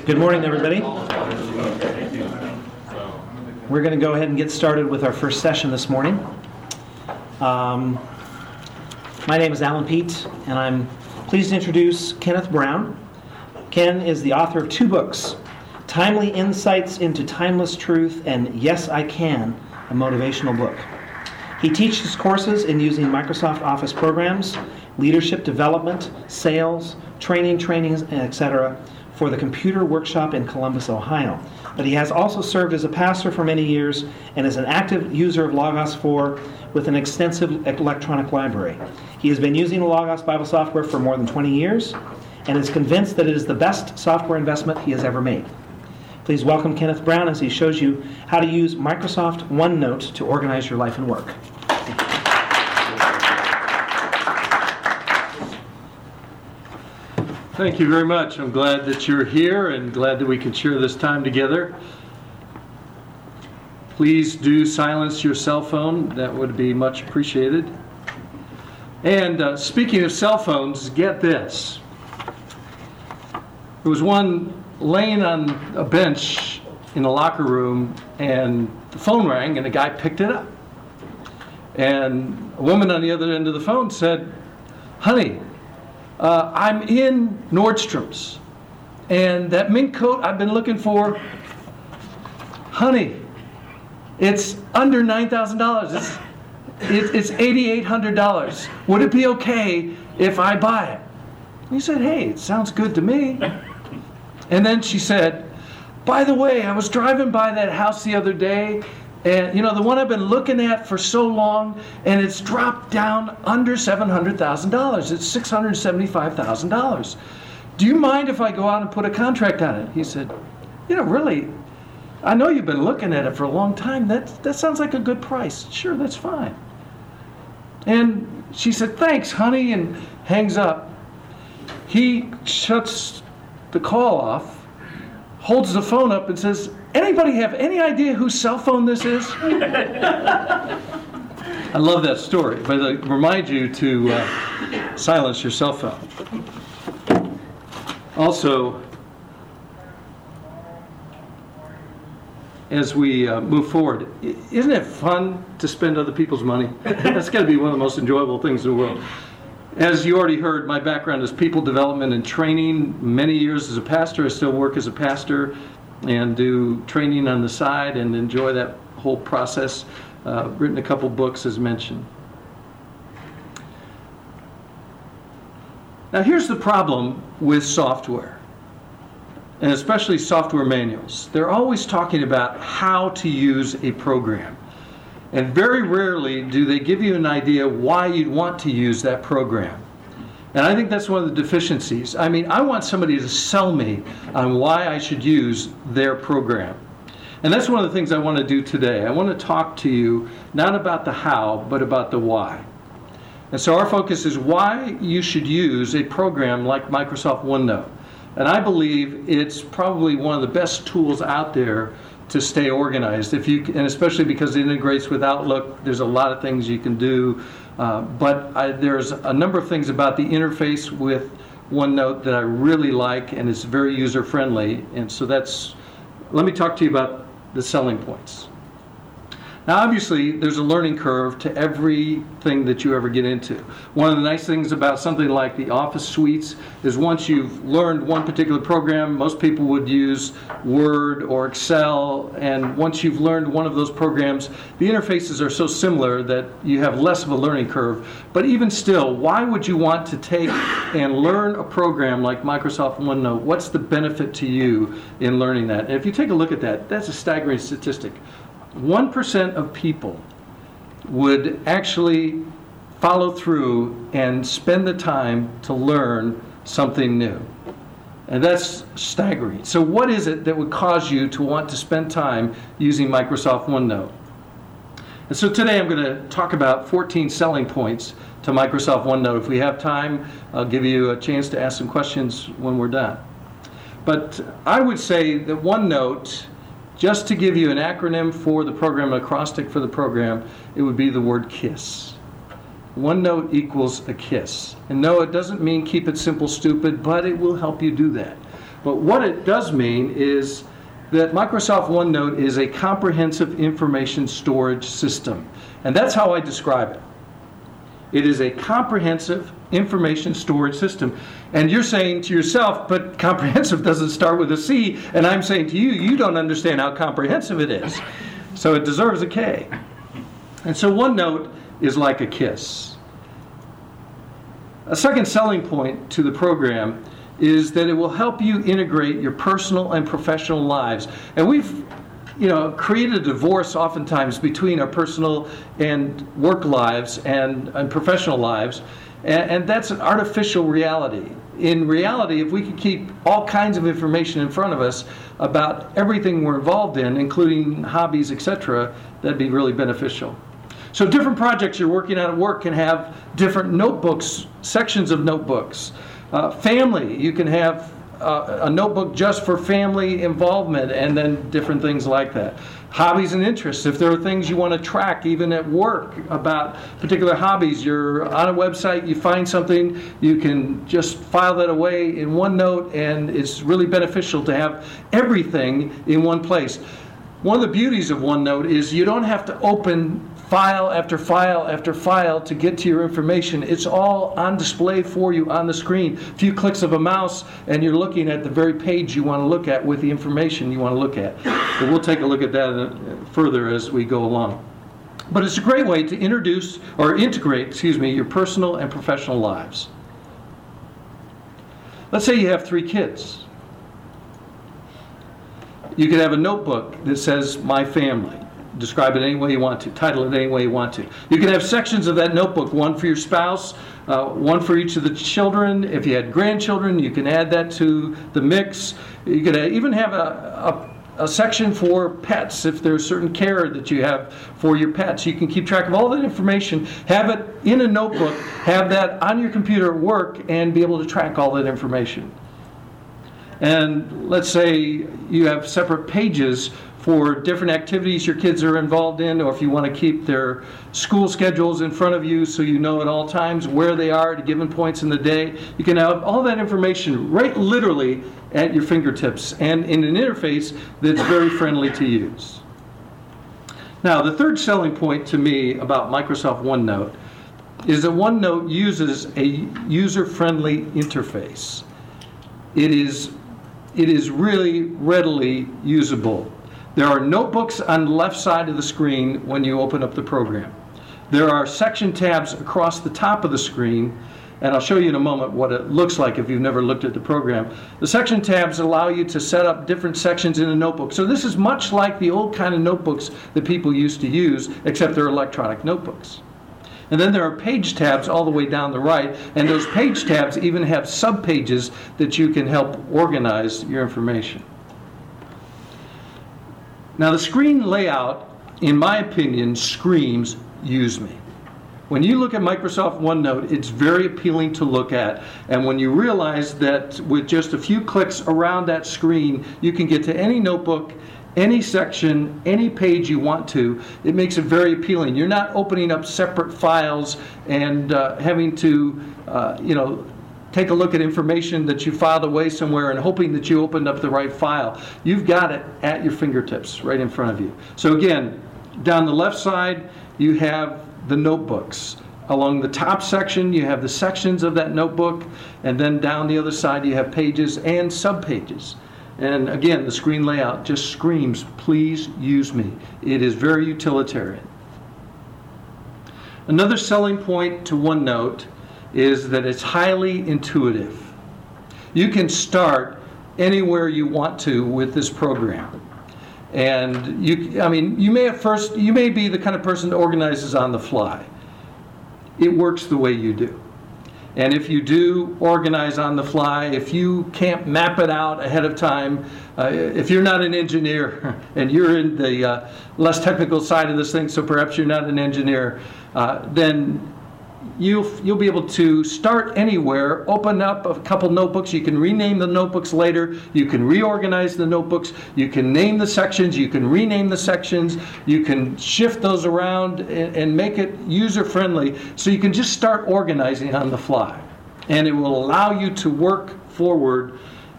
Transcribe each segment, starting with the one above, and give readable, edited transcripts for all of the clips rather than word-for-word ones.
Good morning, everybody. We're going to go ahead and get started with our first session this morning. My name is Alan Peet, and I'm pleased to introduce Kenneth Brown. Ken is the author of 2 books, Timely Insights into Timeless Truth and Yes, I Can, a motivational book. He teaches courses in using Microsoft Office programs, leadership development, sales, trainings, etc., for the Computer Workshop in Columbus, Ohio. But he has also served as a pastor for many years and is an active user of Logos 4 with an extensive electronic library. He has been using Logos Bible software for more than 20 years and is convinced that it is the best software investment he has ever made. Please welcome Kenneth Brown as he shows you how to use Microsoft OneNote to organize your life and work. Thank you very much. I'm glad that you're here and glad that we can share this time together. Please do silence your cell phone. That would be much appreciated. And speaking of cell phones, get this. There was one laying on a bench in the locker room, and the phone rang, and a guy picked it up. And a woman on the other end of the phone said, "Honey, I'm in Nordstrom's, and that mink coat I've been looking for, honey, it's under $9,000. It's $8,800. Would it be okay if I buy it?" He said, "Hey, it sounds good to me." And then she said, "By the way, I was driving by that house the other day, and the one I've been looking at for so long, and it's dropped down under $700,000. It's $675,000. Do you mind if I go out and put a contract on it?" He said, "Really, I know you've been looking at it for a long time. That sounds like a good price. Sure, that's fine." And she said, "Thanks, honey," and hangs up. He shuts the call off, holds the phone up and says, "Anybody have any idea whose cell phone this is?" I love that story, but I remind you to silence your cell phone. Also, as we move forward, isn't it fun to spend other people's money? That's got to be one of the most enjoyable things in the world. As you already heard, my background is people development and training. Many years as a pastor. I still work as a pastor and do training on the side and enjoy that whole process. Written a couple books as mentioned. Now here's the problem with software, and especially software manuals. They're always talking about how to use a program. And very rarely do they give you an idea why you'd want to use that program. And I think that's one of the deficiencies. I mean, I want somebody to sell me on why I should use their program. And that's one of the things I want to do today. I want to talk to you not about the how, but about the why. And so our focus is why you should use a program like Microsoft OneNote. And I believe it's probably one of the best tools out there to stay organized, and especially because it integrates with Outlook. There's a lot of things you can do, but there's a number of things about the interface with OneNote that I really like, and it's very user-friendly. And so let me talk to you about the selling points. Now obviously there's a learning curve to everything that you ever get into. One of the nice things about something like the Office suites is once you've learned one particular program, most people would use Word or Excel, and once you've learned one of those programs, the interfaces are so similar that you have less of a learning curve. But even still, why would you want to take and learn a program like Microsoft OneNote? What's the benefit to you in learning that? And if you take a look at that, that's a staggering statistic. 1% of people would actually follow through and spend the time to learn something new. And that's staggering. So what is it that would cause you to want to spend time using Microsoft OneNote? And so today I'm going to talk about 14 selling points to Microsoft OneNote. If we have time, I'll give you a chance to ask some questions when we're done. But I would say that OneNote, just to give you an acronym for the program, an acrostic for the program, it would be the word KISS. OneNote equals a KISS. And no, it doesn't mean keep it simple, stupid, but it will help you do that. But what it does mean is that Microsoft OneNote is a comprehensive information storage system. And that's how I describe it. It is a comprehensive information storage system. And you're saying to yourself, but comprehensive doesn't start with a C. And I'm saying to you, you don't understand how comprehensive it is. So it deserves a K. And so OneNote is like a kiss. A second selling point to the program is that it will help you integrate your personal and professional lives. And we've created a divorce oftentimes between our personal and work lives and professional lives, and that's an artificial reality. In reality, if we could keep all kinds of information in front of us about everything we're involved in, including hobbies, etc., that'd be really beneficial. So different projects you're working on at work can have different notebooks, sections of notebooks. Family, you can have a notebook just for family involvement, and then different things like that. Hobbies and interests, if there are things you want to track even at work about particular hobbies, you're on a website, you find something, you can just file that away in OneNote, and it's really beneficial to have everything in one place. One of the beauties of OneNote is you don't have to open file after file after file to get to your information. It's all on display for you on the screen. A few clicks of a mouse and you're looking at the very page you want to look at with the information you want to look at. But we'll take a look at that further as we go along. But it's a great way to integrate your personal and professional lives. Let's say you have 3 kids. You could have a notebook that says My Family. Describe it any way you want to, title it any way you want to. You can have sections of that notebook, one for your spouse, one for each of the children. If you had grandchildren, you can add that to the mix. You could even have a section for pets. If there's certain care that you have for your pets, you can keep track of all that information, have it in a notebook, have that on your computer at work, and be able to track all that information. And let's say you have separate pages for different activities your kids are involved in, or if you want to keep their school schedules in front of you so you know at all times where they are at given points in the day. You can have all that information right literally at your fingertips and in an interface that's very friendly to use. Now, the third selling point to me about Microsoft OneNote is that OneNote uses a user-friendly interface. It is really readily usable. There are notebooks on the left side of the screen when you open up the program. There are section tabs across the top of the screen, and I'll show you in a moment what it looks like if you've never looked at the program. The section tabs allow you to set up different sections in a notebook. So this is much like the old kind of notebooks that people used to use, except they're electronic notebooks. And then there are page tabs all the way down the right, and those page tabs even have subpages that you can help organize your information. Now, the screen layout, in my opinion, screams, use me. When you look at Microsoft OneNote, it's very appealing to look at. And when you realize that with just a few clicks around that screen, you can get to any notebook, any section, any page you want to, it makes it very appealing. You're not opening up separate files and having to, take a look at information that you filed away somewhere and hoping that you opened up the right file. You've got it at your fingertips right in front of you. So again, down the left side, you have the notebooks. Along the top section, you have the sections of that notebook, and then down the other side, you have pages and subpages. And again, the screen layout just screams, please use me. It is very utilitarian. Another selling point to OneNote is that it's highly intuitive. You can start anywhere you want to with this program. And you may be the kind of person that organizes on the fly. It works the way you do. And if you do organize on the fly, if you can't map it out ahead of time, if you're not an engineer and you're in the less technical side of this thing, so perhaps you're not an engineer, then you'll be able to start anywhere, open up a couple notebooks. You can rename the notebooks later. You can reorganize the notebooks. You can name the sections. You can rename the sections. You can shift those around and make it user-friendly. So you can just start organizing on the fly. And it will allow you to work forward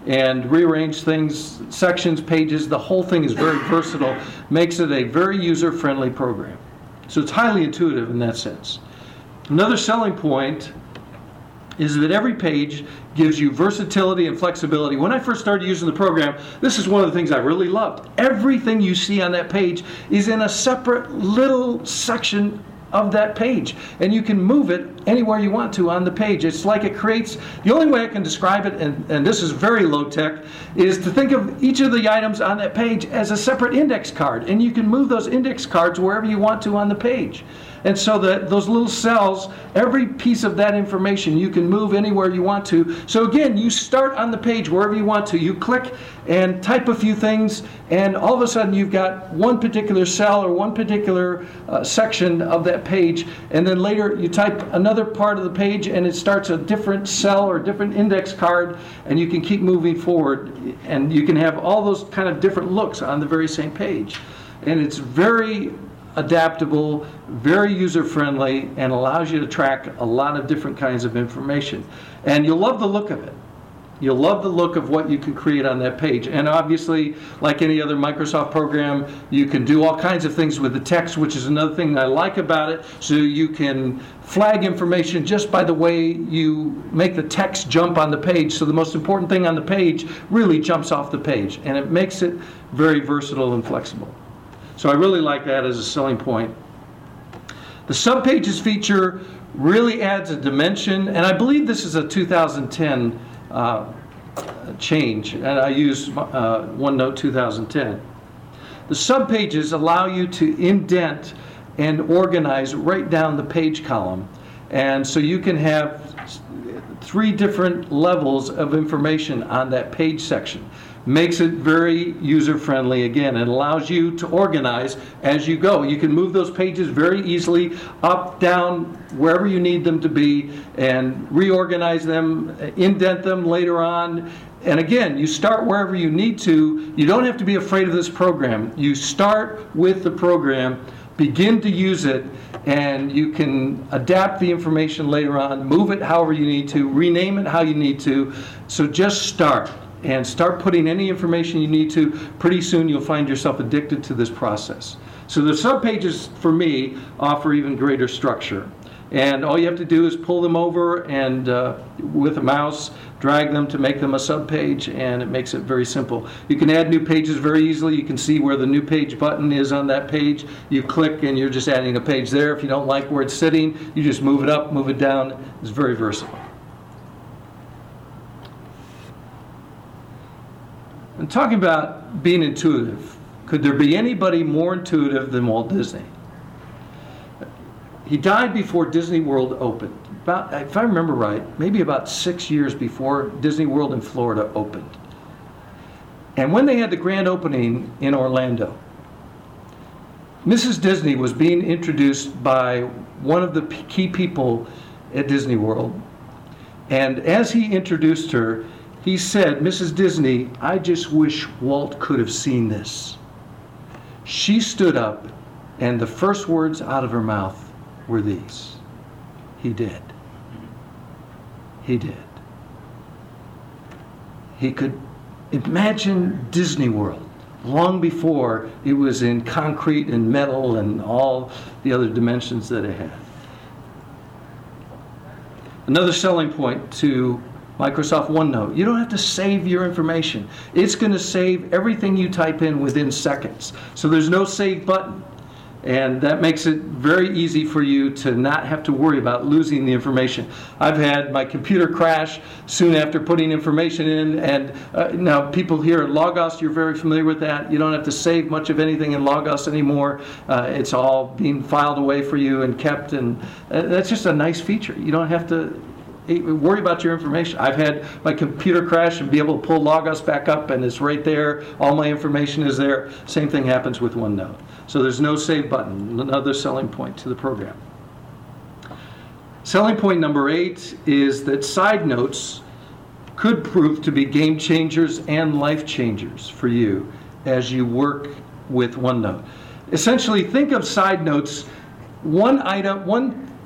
and rearrange things, sections, pages. The whole thing is very versatile, makes it a very user-friendly program. So it's highly intuitive in that sense. Another selling point is that every page gives you versatility and flexibility. When I first started using the program, this is one of the things I really loved. Everything you see on that page is in a separate little section of that page, and you can move it anywhere you want to on the page. It's like it creates, the only way I can describe it, and this is very low tech, is to think of each of the items on that page as a separate index card, and you can move those index cards wherever you want to on the page. And so that those little cells, every piece of that information you can move anywhere you want to. So again, you start on the page wherever you want to. You click and type a few things, and all of a sudden you've got one particular cell or one particular section of that page, and then later you type another part of the page and it starts a different cell or different index card, and you can keep moving forward, and you can have all those kind of different looks on the very same page. And it's very adaptable, very user-friendly, and allows you to track a lot of different kinds of information. And you'll love the look of it. You'll love the look of what you can create on that page. And obviously, like any other Microsoft program, you can do all kinds of things with the text, which is another thing I like about it. So you can flag information just by the way you make the text jump on the page. So the most important thing on the page really jumps off the page, and it makes it very versatile and flexible. So I really like that as a selling point. The subpages feature really adds a dimension, and I believe this is a 2010 change, and I use OneNote 2010. The subpages allow you to indent and organize right down the page column, and so you can have 3 different levels of information on that page section. Makes it very user-friendly. Again, it allows you to organize as you go. You can move those pages very easily up, down, wherever you need them to be, and reorganize them, indent them later on. And again, you start wherever you need to. You don't have to be afraid of this program. You start with the program, begin to use it, and you can adapt the information later on, move it however you need to, rename it how you need to. So just start. And start putting any information you need to. Pretty soon you'll find yourself addicted to this process. So the subpages, for me, offer even greater structure. And all you have to do is pull them over and with a mouse, drag them to make them a subpage, and it makes it very simple. You can add new pages very easily. You can see where the new page button is on that page. You click and you're just adding a page there. If you don't like where it's sitting, you just move it up, move it down. It's very versatile. And talking about being intuitive, could there be anybody more intuitive than Walt Disney? He died before Disney World opened. About, if I remember right, maybe about 6 years before Disney World in Florida opened. And when they had the grand opening in Orlando, Mrs. Disney was being introduced by one of the key people at Disney World. And as he introduced her, he said, "Mrs. Disney, I just wish Walt could have seen this." She stood up, and the first words out of her mouth were these: "He did. He did." He could imagine Disney World long before it was in concrete and metal and all the other dimensions that it had. Another selling point to Microsoft OneNote: you don't have to save your information. It's going to save everything you type in within seconds. So there's no save button. And that makes it very easy for you to not have to worry about losing the information. I've had my computer crash soon after putting information in, and now people here at Logos, you're very familiar with that. You don't have to save much of anything in Logos anymore. It's all being filed away for you and kept, and that's just a nice feature. You don't have to worry about your information. I've had my computer crash and be able to pull Logos back up, and it's right there. All my information is there. Same thing happens with OneNote. So there's no save button. Another selling point to the program. Selling point number 8 is that side notes could prove to be game changers and life changers for you as you work with OneNote. Essentially, think of side notes, one item, one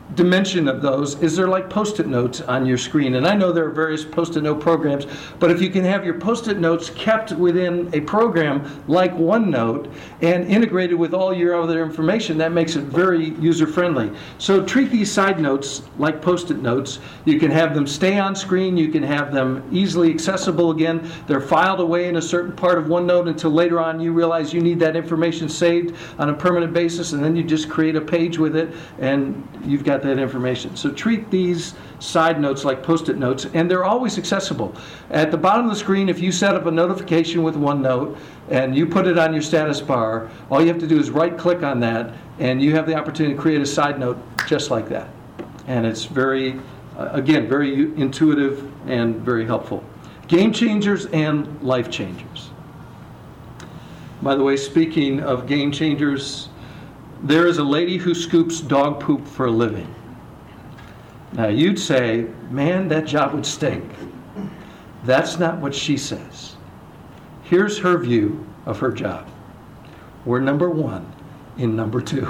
dimension of those is they're like Post-it notes on your screen. And I know there are various Post-it note programs, but if you can have your Post-it notes kept within a program like OneNote and integrated with all your other information, that makes it very user-friendly. So treat these side notes like Post-it notes. You can have them stay on screen. You can have them easily accessible again. They're filed away in a certain part of OneNote until later on you realize you need that information saved on a permanent basis, and then you just create a page with it, and you've got that information. So treat these side notes like Post-it notes, and they're always accessible. At the bottom of the screen, if you set up a notification with OneNote and you put it on your status bar, all you have to do is right-click on that, and you have the opportunity to create a side note just like that. And it's very, again, very intuitive and very helpful. Game changers and life changers. By the way, speaking of game changers, there is a lady who scoops dog poop for a living. Now you'd say, man, that job would stink. That's not what she says. Here's her view of her job. We're number one in number two.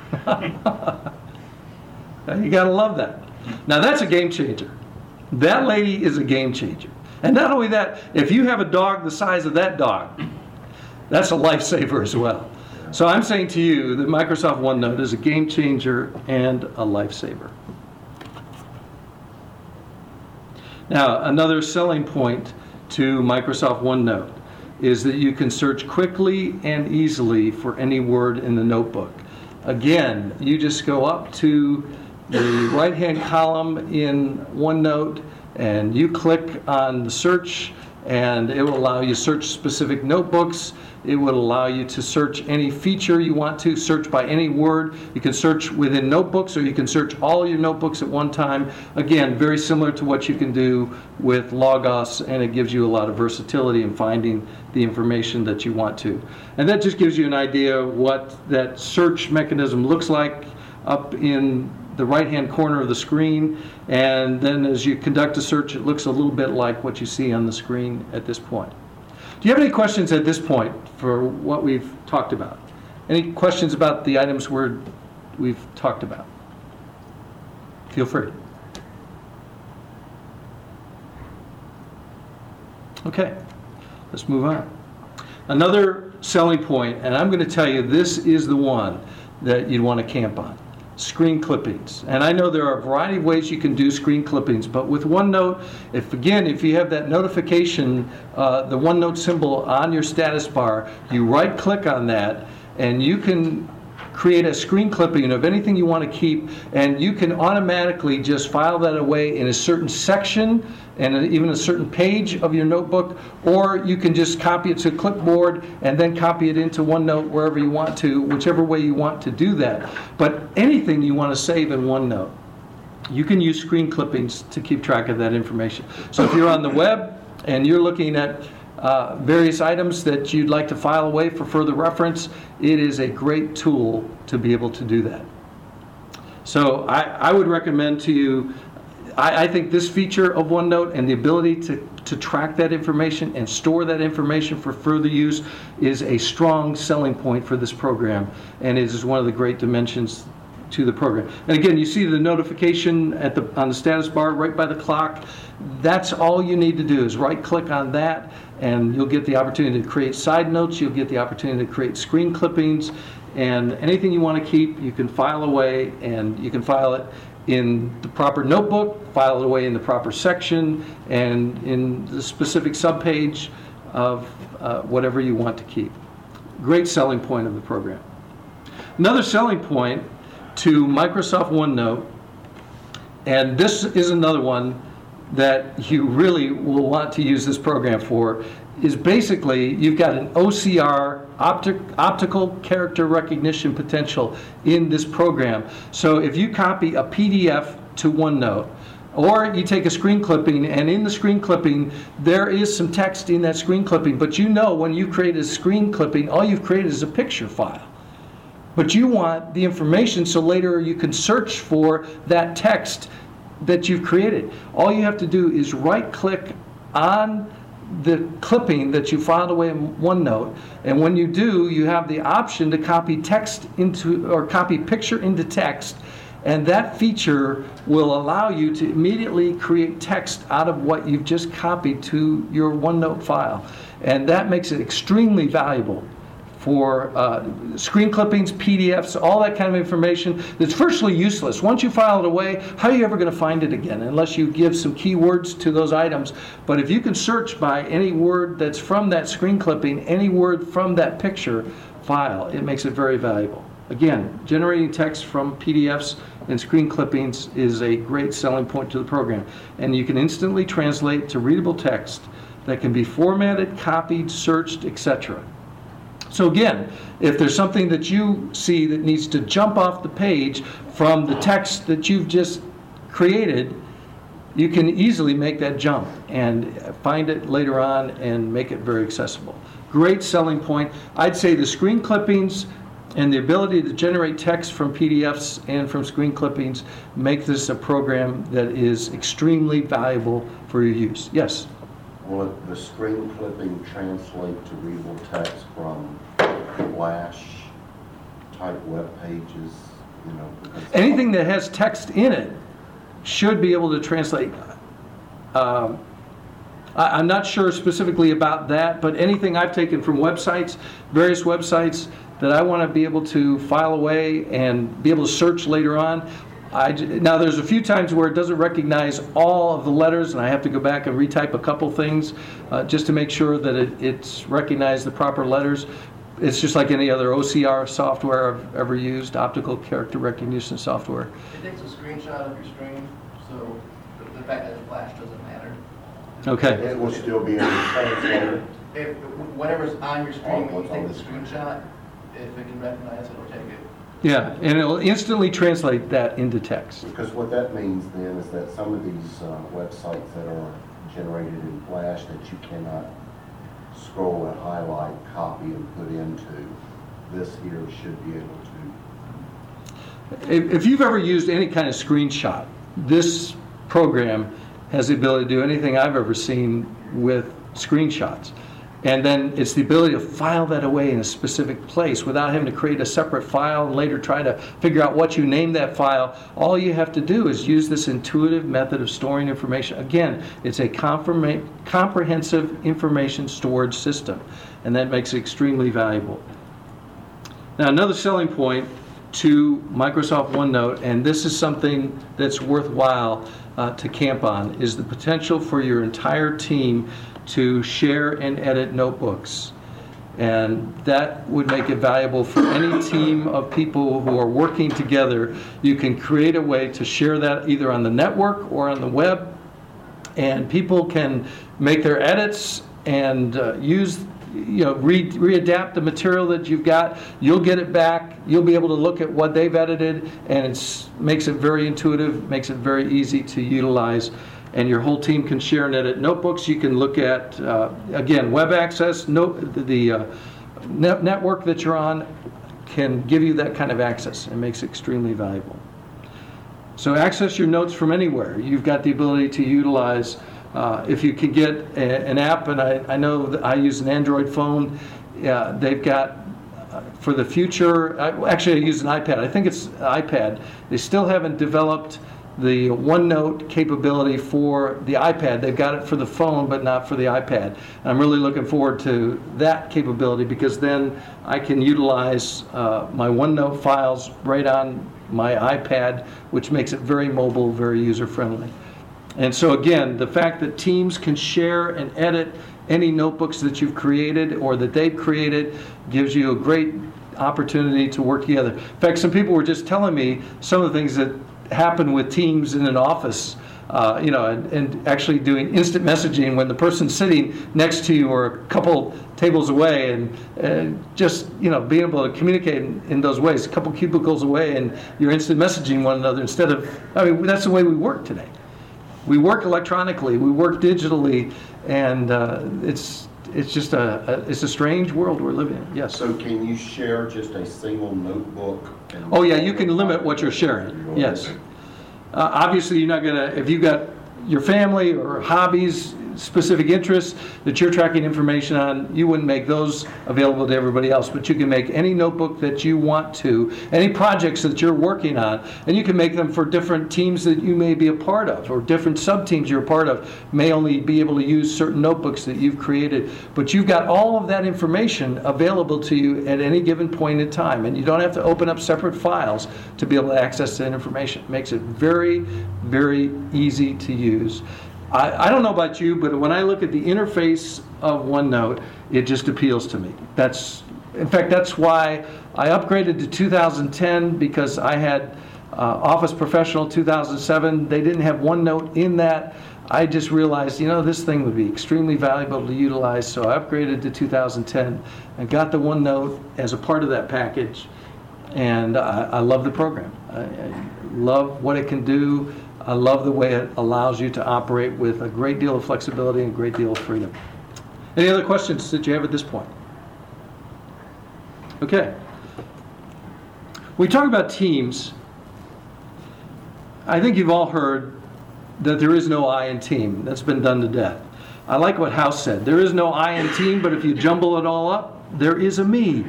You gotta love that. Now that's a game changer. That lady is a game changer. And not only that, if you have a dog the size of that dog, that's a lifesaver as well. So I'm saying to you that Microsoft OneNote is a game changer and a lifesaver. Now, another selling point to Microsoft OneNote is that you can search quickly and easily for any word in the notebook. Again, you just go up to the right-hand column in OneNote and you click on the search, and it will allow you to search specific notebooks. It will allow you to search any feature you want to, search by any word. You can search within notebooks, or you can search all your notebooks at one time. Again, very similar to what you can do with Logos, and it gives you a lot of versatility in finding the information that you want to. And that just gives you an idea of what that search mechanism looks like up in the right-hand corner of the screen. And then as you conduct a search, it looks a little bit like what you see on the screen at this point. Do you have any questions at this point for what we've talked about? Any questions about the items we've talked about? Feel free. Okay, let's move on. Another selling point, and I'm going to tell you this is the one that you'd want to camp on. Screen clippings. And I know there are a variety of ways you can do screen clippings, but with OneNote, if you have that notification, the OneNote symbol on your status bar, you right click on that and you can create a screen clipping of anything you want to keep, and you can automatically just file that away in a certain section and even a certain page of your notebook, or you can just copy it to a clipboard and then copy it into OneNote wherever you want to, whichever way you want to do that. But anything you want to save in OneNote, you can use screen clippings to keep track of that information. So if you're on the web and you're looking at various items that you'd like to file away for further reference, it is a great tool to be able to do that. So I would recommend to you, I think this feature of OneNote and the ability to track that information and store that information for further use is a strong selling point for this program, and it is one of the great dimensions to the program. And again, you see the notification on the status bar right by the clock. That's all you need to do is right click on that, and you'll get the opportunity to create side notes. You'll get the opportunity to create screen clippings, and anything you want to keep, you can file away, and you can file it in the proper notebook, file it away in the proper section, and in the specific subpage of whatever you want to keep. Great selling point of the program. Another selling point to Microsoft OneNote, and this is another one that you really will want to use this program for, is basically you've got an OCR, optical character recognition potential in this program. So if you copy a PDF to OneNote, or you take a screen clipping, and in the screen clipping there is some text in that screen clipping, but you know when you create a screen clipping, all you've created is a picture file. But you want the information so later you can search for that text that you've created. All you have to do is right click on the clipping that you filed away in OneNote, and when you do, you have the option to copy text into, or copy picture into text, And that feature will allow you to immediately create text out of what you've just copied to your OneNote file. And that makes it extremely valuable for screen clippings, PDFs, all that kind of information that's virtually useless. Once you file it away, how are you ever going to find it again unless you give some keywords to those items? But if you can search by any word that's from that screen clipping, any word from that picture file, it makes it very valuable. Again, generating text from PDFs and screen clippings is a great selling point to the program. And you can instantly translate to readable text that can be formatted, copied, searched, etc. So again, if there's something that you see that needs to jump off the page from the text that you've just created, you can easily make that jump and find it later on and make it very accessible. Great selling point. I'd say the screen clippings and the ability to generate text from PDFs and from screen clippings make this a program that is extremely valuable for your use. Yes? Will the screen clipping translate to readable text from Flash type web pages? You know, anything that has text in it should be able to translate. I'm not sure specifically about that, but anything I've taken from websites, various websites that I want to be able to file away and be able to search later on. Now there's a few times where it doesn't recognize all of the letters and I have to go back and retype a couple things just to make sure that it's recognized the proper letters. It's just like any other OCR software I've ever used, optical character recognition software. It takes a screenshot of your screen, so the fact that it's flash doesn't matter. Okay. it will still be in the translator. If whatever's on your screen, when you What's on take the the screen. screenshot, if it can recognize it, it'll take it. Yeah, and it'll instantly translate that into text. Because what that means then is that some of these websites that are generated in Flash that you cannot scroll and highlight, copy, and put into, this here should be able to. If you've ever used any kind of screenshot, this program has the ability to do anything I've ever seen with screenshots. And then it's the ability to file that away in a specific place without having to create a separate file and later try to figure out what you name that file. All you have to do is use this intuitive method of storing information. Again, it's a comprehensive information storage system, and that makes it extremely valuable. Now, another selling point to Microsoft OneNote, and this is something that's worthwhile to camp on, is the potential for your entire team to share and edit notebooks. And that would make it valuable for any team of people who are working together. You can create a way to share that either on the network or on the web, and people can make their edits and readapt the material that you've got. You'll get it back. You'll be able to look at what they've edited, and it makes it very intuitive, makes it very easy to utilize. And your whole team can share and edit notebooks. You can look at, again, web access. The network that you're on can give you that kind of access and makes it extremely valuable. So access your notes from anywhere. You've got the ability to utilize, if you can get an app, and I know that I use an Android phone. They've got, for the future, actually I use an iPad. I think it's iPad. They still haven't developed the OneNote capability for the iPad. They've got it for the phone, but not for the iPad. And I'm really looking forward to that capability, because then I can utilize my OneNote files right on my iPad, which makes it very mobile, very user-friendly. And so again, the fact that teams can share and edit any notebooks that you've created or that they've created gives you a great opportunity to work together. In fact, some people were just telling me some of the things that happen with teams in an office, and actually doing instant messaging when the person's sitting next to you or a couple tables away, and just being able to communicate in those ways, a couple cubicles away, and you're instant messaging one another instead of, that's the way we work today. We work electronically, we work digitally, and it's just it's a strange world we're living in. Yes. So can you share just a single notebook? Oh yeah, you can limit what you're sharing. Yes. Obviously, you're not gonna, if you've got your family or hobbies, specific interests that you're tracking information on, you wouldn't make those available to everybody else, but you can make any notebook that you want to, any projects that you're working on, and you can make them for different teams that you may be a part of, or different sub-teams you're a part of may only be able to use certain notebooks that you've created, but you've got all of that information available to you at any given point in time, and you don't have to open up separate files to be able to access that information. It makes it very, very easy to use. I don't know about you, but when I look at the interface of OneNote, it just appeals to me. In fact, that's why I upgraded to 2010, because I had Office Professional 2007. They didn't have OneNote in that. I just realized, this thing would be extremely valuable to utilize, so I upgraded to 2010 and got the OneNote as a part of that package. And I love the program. I love what it can do. I love the way it allows you to operate with a great deal of flexibility and a great deal of freedom. Any other questions that you have at this point? Okay. We talk about teams. I think you've all heard that there is no I in team. That's been done to death. I like what House said. There is no I in team, but if you jumble it all up, there is a me.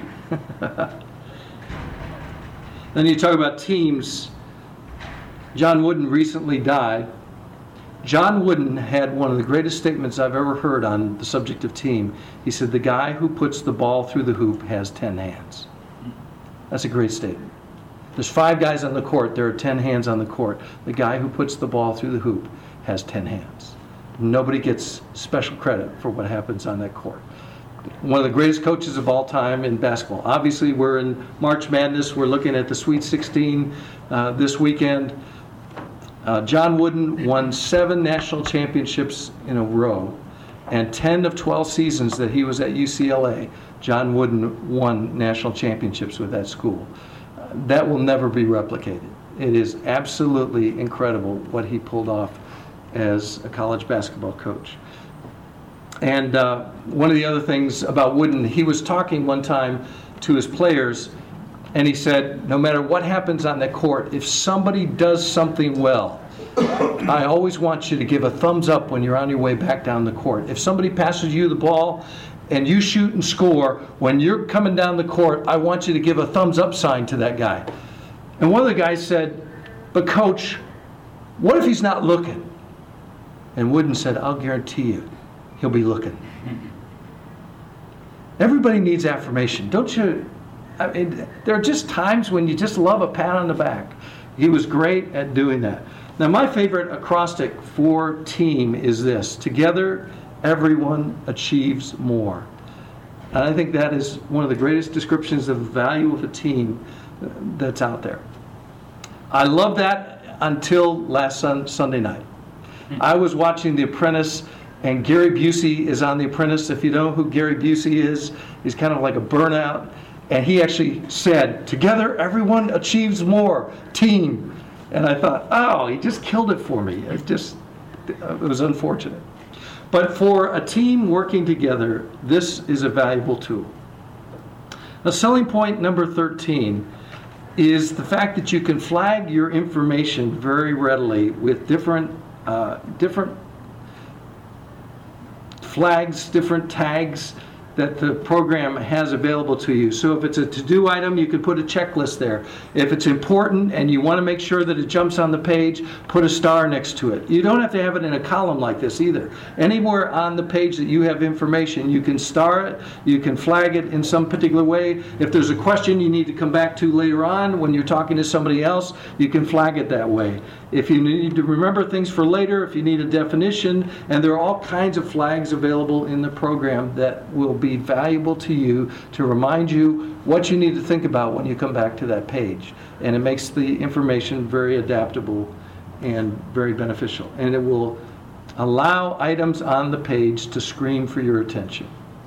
Then you talk about teams. John Wooden recently died. John Wooden had one of the greatest statements I've ever heard on the subject of team. He said, the guy who puts the ball through the hoop has 10 hands. That's a great statement. There's 5 guys on the court, there are 10 hands on the court. The guy who puts the ball through the hoop has 10 hands. Nobody gets special credit for what happens on that court. One of the greatest coaches of all time in basketball. Obviously, we're in March Madness. We're looking at the Sweet 16 this weekend. John Wooden won 7 national championships in a row, and 10 of 12 seasons that he was at UCLA, John Wooden won national championships with that school. That will never be replicated. It is absolutely incredible what he pulled off as a college basketball coach. And one of the other things about Wooden, he was talking one time to his players, and he said, no matter what happens on the court, if somebody does something well, I always want you to give a thumbs up when you're on your way back down the court. If somebody passes you the ball and you shoot and score, when you're coming down the court, I want you to give a thumbs up sign to that guy. And one of the guys said, but coach, what if he's not looking? And Wooden said, I'll guarantee you, he'll be looking. Everybody needs affirmation, don't you? I mean, there are just times when you just love a pat on the back. He was great at doing that. Now, my favorite acrostic for team is this: together, everyone achieves more. And I think that is one of the greatest descriptions of the value of a team that's out there. I love that until last Sunday night. I was watching The Apprentice, and Gary Busey is on The Apprentice. If you know who Gary Busey is, he's kind of like a burnout. And he actually said, together everyone achieves more, team. And I thought, oh, he just killed it for me. It was unfortunate. But for a team working together, this is a valuable tool. Now, selling point number 13 is the fact that you can flag your information very readily with different flags, different tags that the program has available to you. So if it's a to-do item, you can put a checklist there. If it's important and you want to make sure that it jumps on the page, put a star next to it. You don't have to have it in a column like this either. Anywhere on the page that you have information, you can star it, you can flag it in some particular way. If there's a question you need to come back to later on when you're talking to somebody else, you can flag it that way. If you need to remember things for later, if you need a definition, and there are all kinds of flags available in the program that will be valuable to you to remind you what you need to think about when you come back to that page. And it makes the information very adaptable and very beneficial. And it will allow items on the page to scream for your attention.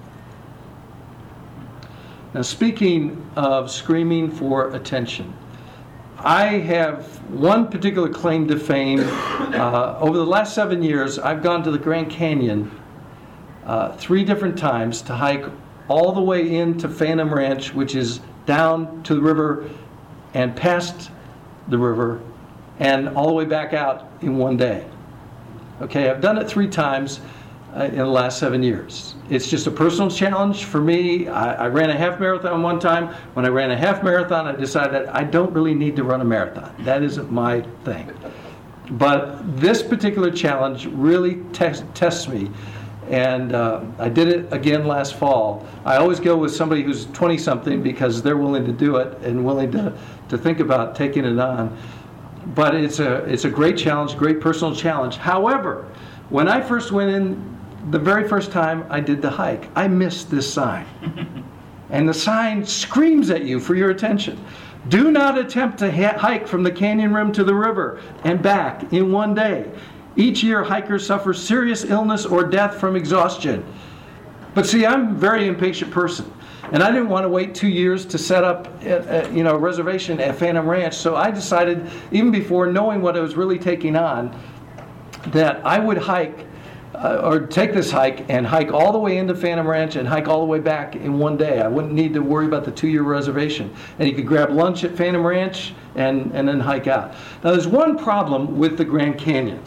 Now, speaking of screaming for attention, I have one particular claim to fame. Over the last 7 years, I've gone to the Grand Canyon 3 different times to hike all the way into Phantom Ranch, which is down to the river and past the river, and all the way back out in one day. Okay, I've done it 3 times. in the last 7 years. It's just a personal challenge for me. I ran a half marathon one time. When I ran a half marathon, I decided I don't really need to run a marathon. That isn't my thing. But this particular challenge really tests me. And I did it again last fall. I always go with somebody who's 20-something because they're willing to do it and willing to think about taking it on. But it's a great challenge, great personal challenge. However, when I first went in, the very first time I did the hike, I missed this sign. And the sign screams at you for your attention. Do not attempt to hike from the canyon rim to the river and back in one day. Each year, hikers suffer serious illness or death from exhaustion. But see, I'm a very impatient person. And I didn't want to wait 2 years to set up a reservation at Phantom Ranch. So I decided, even before knowing what I was really taking on, that I would hike or take this hike and hike all the way into Phantom Ranch and hike all the way back in one day. I wouldn't need to worry about the 2-year reservation. And you could grab lunch at Phantom Ranch and then hike out. Now there's one problem with the Grand Canyon.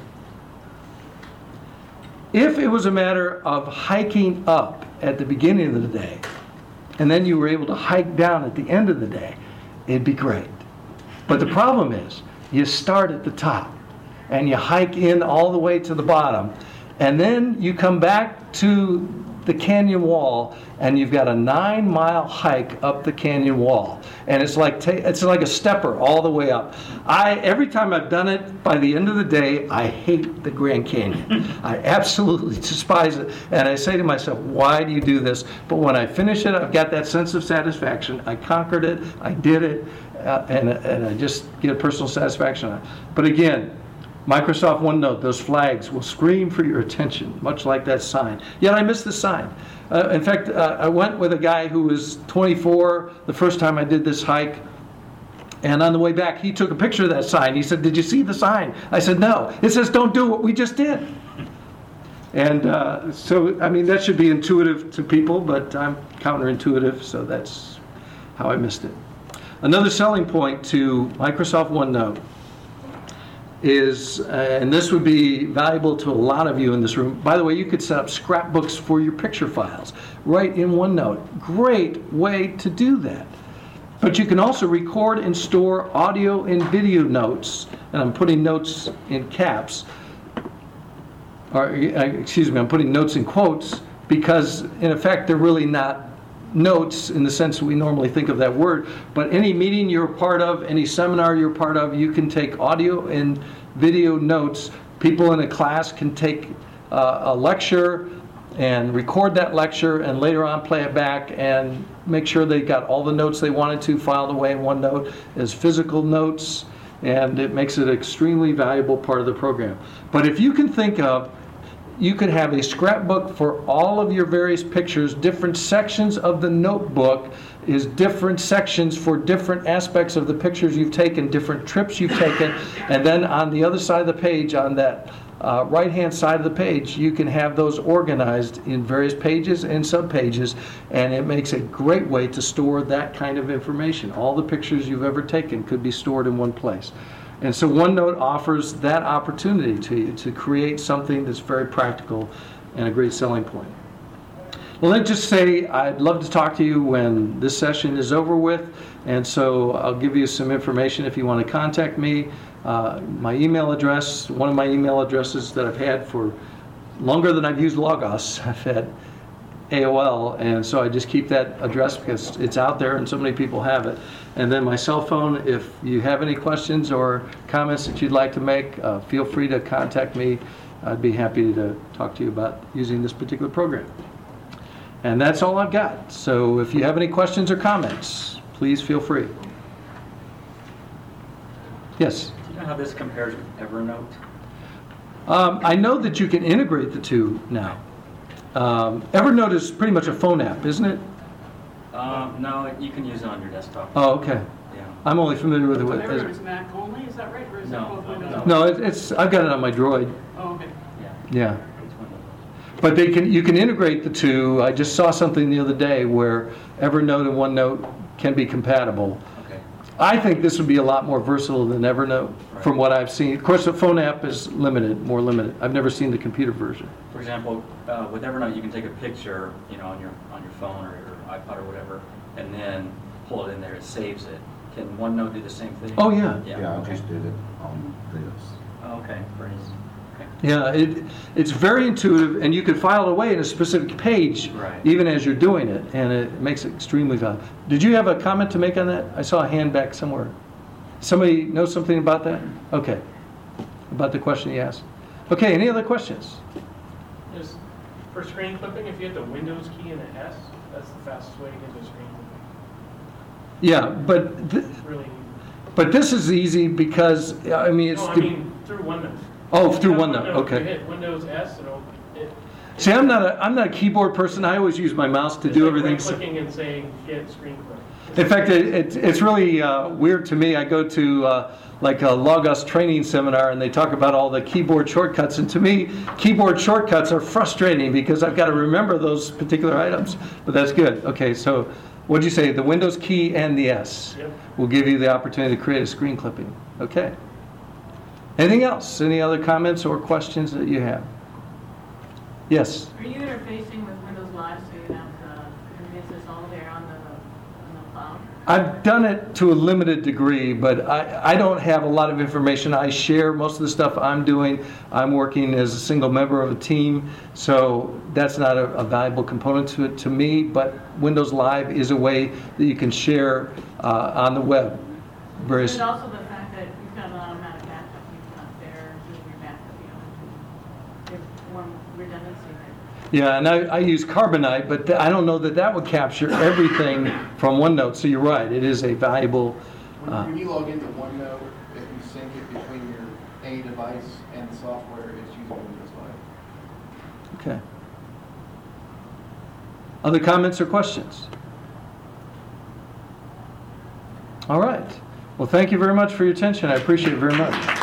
If it was a matter of hiking up at the beginning of the day and then you were able to hike down at the end of the day, it'd be great. But the problem is you start at the top and you hike in all the way to the bottom, and then you come back to the canyon wall, and you've got a 9-mile hike up the canyon wall, and it's like a stepper all the way up. Every time I've done it, by the end of the day, I hate the Grand Canyon. I absolutely despise it, and I say to myself, why do you do this? But when I finish it, I've got that sense of satisfaction. I conquered it, I did it, and I just get personal satisfaction on it. But again, Microsoft OneNote, those flags will scream for your attention, much like that sign. Yet I missed the sign. In fact, I went with a guy who was 24 the first time I did this hike. And on the way back, he took a picture of that sign. He said, "Did you see the sign?" I said, "No. It says don't do what we just did." And so, I mean, that should be intuitive to people, but I'm counterintuitive, so that's how I missed it. Another selling point to Microsoft OneNote is, and this would be valuable to a lot of you in this room. By the way, you could set up scrapbooks for your picture files right in OneNote. Great way to do that. But you can also record and store audio and video notes, and I'm putting notes in caps, or excuse me, I'm putting notes in quotes, because in effect they're really not notes in the sense we normally think of that word, but any meeting you're a part of, any seminar you're a part of, you can take audio and video notes. People in a class can take a lecture and record that lecture and later on play it back and make sure they got all the notes they wanted to filed away in OneNote as physical notes, and it makes it an extremely valuable part of the program. But if you can think of, you could have a scrapbook for all of your various pictures. Different sections of the notebook is different sections for different aspects of the pictures you've taken, different trips you've taken, and then on the other side of the page, on that right-hand side of the page, you can have those organized in various pages and subpages, and it makes a great way to store that kind of information. All the pictures you've ever taken could be stored in one place. And so OneNote offers that opportunity to you to create something that's very practical and a great selling point. Well, let's just say I'd love to talk to you when this session is over with, and so I'll give you some information if you want to contact me. My email address, one of my email addresses that I've had for longer than I've used Logos, I've had AOL, and so I just keep that address because it's out there and so many people have it. And then my cell phone, if you have any questions or comments that you'd like to make, feel free to contact me. I'd be happy to talk to you about using this particular program. And that's all I've got. So if you have any questions or comments, please feel free. Yes? Do you know how this compares with Evernote? I know that you can integrate the two now. Evernote is pretty much a phone app, isn't it? No, you can use it on your desktop. Oh, okay. Yeah. I'm only familiar with it. Evernote's Mac only, is that right? Or is No, it both Windows? No, it's I've got it on my Droid. Oh, okay. Yeah. Yeah. It's Windows. But you can integrate the two. I just saw something the other day where Evernote and OneNote can be compatible. Okay. I think this would be a lot more versatile than Evernote, from what I've seen. Of course, the phone app is limited, more limited. I've never seen the computer version. For example, with Evernote, you can take a picture, on your phone or your iPod or whatever, and then pull it in there. It saves it. Can OneNote do the same thing? Oh, yeah. Yeah, I okay. just did it on this. Oh, okay, great. Okay. Yeah, it's very intuitive, and you can file it away in a specific page, Right. even as you're doing it, and it makes it extremely valuable. Did you have a comment to make on that? I saw a hand back somewhere. Somebody know something about that? Okay, about the question he asked. Okay, any other questions? Just for screen clipping, if you hit the Windows key and the S, that's the fastest way to get to screen clipping. Yeah, but It's really, but this is easy because, I mean, it's... no, I mean, through OneNote. Oh, through Yeah, OneNote, You okay. hit Windows S, it. See, I'm not a keyboard person. I always use my mouse to do everything. It's like right-clicking and saying, get screen clip. In fact, it's really weird to me. I go to like a Logos training seminar and they talk about all the keyboard shortcuts. And to me, keyboard shortcuts are frustrating because I've got to remember those particular items. But that's good. Okay, so what'd you say? The Windows key and the S Yep. will give you the opportunity to create a screen clipping. Okay. Anything else? Any other comments or questions that you have? Yes. Are you interfacing with Windows Live so you have the interfaces all there on the cloud? I've done it to a limited degree, but I don't have a lot of information. I share most of the stuff I'm doing. I'm working as a single member of a team, so that's not a valuable component to it to me, but Windows Live is a way that you can share on the web. Various. And also the fact that you've got an automatic backup, you've got there doing your backup, there's one redundancy there. Yeah, and I use Carbonite, but I don't know that that would capture everything from OneNote, so you're right, it is a valuable... When you log into OneNote, if you sync it between your A device and the software, it's using Windows Live. Okay. Other comments or questions? All right. Well, thank you very much for your attention. I appreciate it very much.